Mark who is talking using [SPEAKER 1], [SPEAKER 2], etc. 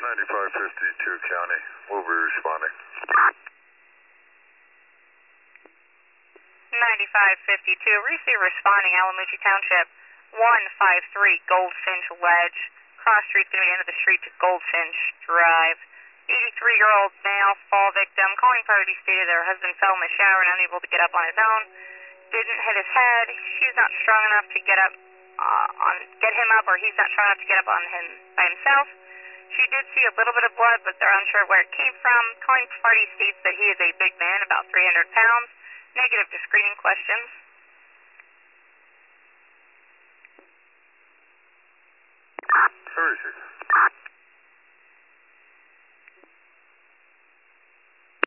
[SPEAKER 1] 9552 County. We'll be responding.
[SPEAKER 2] 9552, receive responding Alamucci Township, 153 Goldfinch Ledge. Cross street's going to be the end of the street to Goldfinch Drive. 83-year-old male fall victim calling priority stated their husband fell in the shower and unable to get up on his own. Didn't hit his head. She's not strong enough to get up get him up, or he's not strong enough to get up on him by himself. She did see a little bit of blood, but they're unsure where it came from. Calling party states that he is a big man, about 300 pounds. Negative to screening questions.
[SPEAKER 1] Where is he?